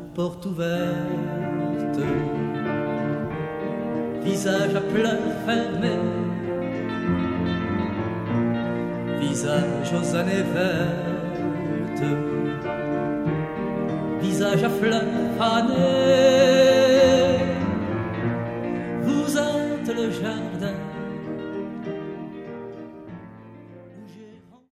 porte ouverte, visage à pleurs fermés, visage aux années vertes, visage à fleurs fanées.